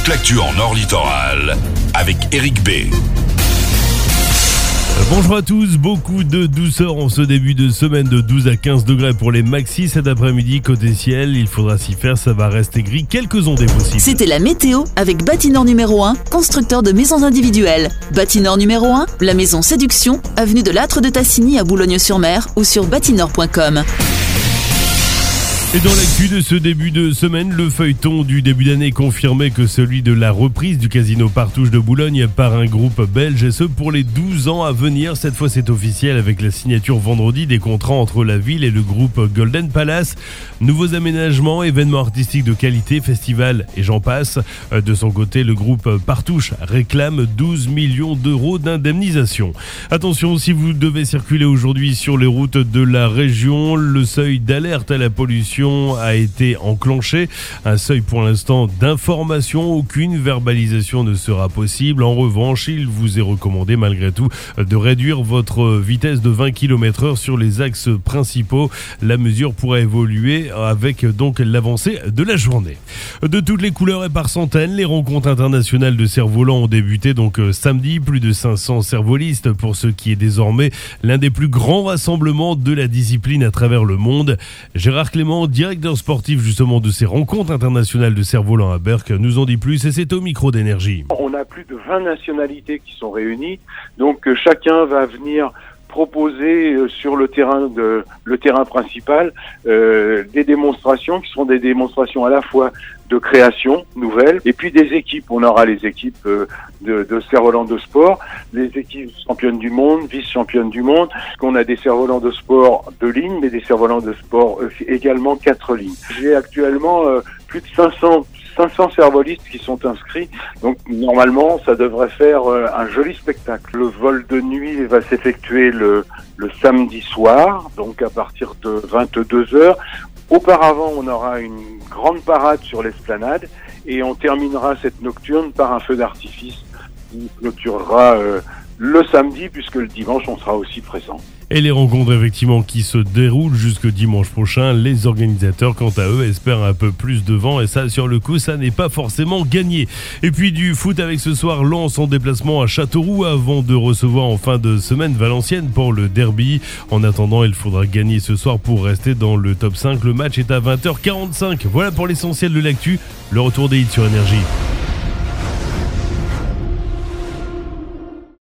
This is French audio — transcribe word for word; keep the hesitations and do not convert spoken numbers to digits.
toute l'actu en Nord Littoral avec Eric B. Bonjour à tous, beaucoup de douceur en ce début de semaine de douze à quinze degrés pour les maxis cet après-midi. Côté ciel, il faudra s'y faire, ça va rester gris, quelques ondées possibles. C'était la météo avec Bâtinor numéro un, constructeur de maisons individuelles. Bâtinor numéro un, la maison Séduction, avenue de l'Âtre de Tassigny à Boulogne-sur-Mer ou sur bâtinor point com. Et dans l'actu de ce début de semaine, le feuilleton du début d'année confirmait que celui de la reprise du casino Partouche de Boulogne par un groupe belge, et ce pour les douze ans à venir. Cette fois c'est officiel avec la signature vendredi des contrats entre la ville et le groupe Golden Palace. Nouveaux aménagements, événements artistiques de qualité, festivals et j'en passe. De son côté, le groupe Partouche réclame douze millions d'euros d'indemnisation. Attention, si vous devez circuler aujourd'hui sur les routes de la région, le seuil d'alerte à la pollution a été enclenché. Un seuil pour l'instant d'information, aucune verbalisation ne sera possible. En revanche, il vous est recommandé malgré tout de réduire votre vitesse de vingt kilomètres heure sur les axes principaux. La mesure pourra évoluer avec donc l'avancée de la journée. De toutes les couleurs et par centaines, les rencontres internationales de cerfs-volants ont débuté donc samedi. Plus de cinq cents cerfs-volistes pour ce qui est désormais l'un des plus grands rassemblements de la discipline à travers le monde. Gérard Clément, directeur sportif justement de ces rencontres internationales de cerfs-volants à Berck, nous en dit plus et c'est au micro d'Énergie. On a plus de vingt nationalités qui sont réunies, donc chacun va venir proposer sur le terrain de le terrain principal euh, des démonstrations qui seront des démonstrations à la fois de création nouvelle et puis des équipes. On aura les équipes euh, de, de cerfs-volants de sport, les équipes championnes du monde, vice-championnes du monde. On a des cerfs-volants de sport de ligne, mais des cerfs-volants de sport euh, également quatre lignes. J'ai actuellement euh, plus de cinq cents cerfs-volistes qui sont inscrits, donc normalement ça devrait faire euh, un joli spectacle. Le vol de nuit va s'effectuer le, le samedi soir, donc à partir de vingt-deux heures. Auparavant, on aura une grande parade sur l'esplanade et on terminera cette nocturne par un feu d'artifice qui clôturera euh, le samedi, puisque le dimanche on sera aussi présent. Et les rencontres effectivement qui se déroulent jusque dimanche prochain, les organisateurs quant à eux espèrent un peu plus de vent et ça sur le coup ça n'est pas forcément gagné. Et puis du foot avec ce soir Lens en déplacement à Châteauroux avant de recevoir en fin de semaine Valenciennes pour le derby. En attendant il faudra gagner ce soir pour rester dans le top cinq. Le match est à vingt heures quarante-cinq. Voilà pour l'essentiel de l'actu. Le retour des hits sur Énergie.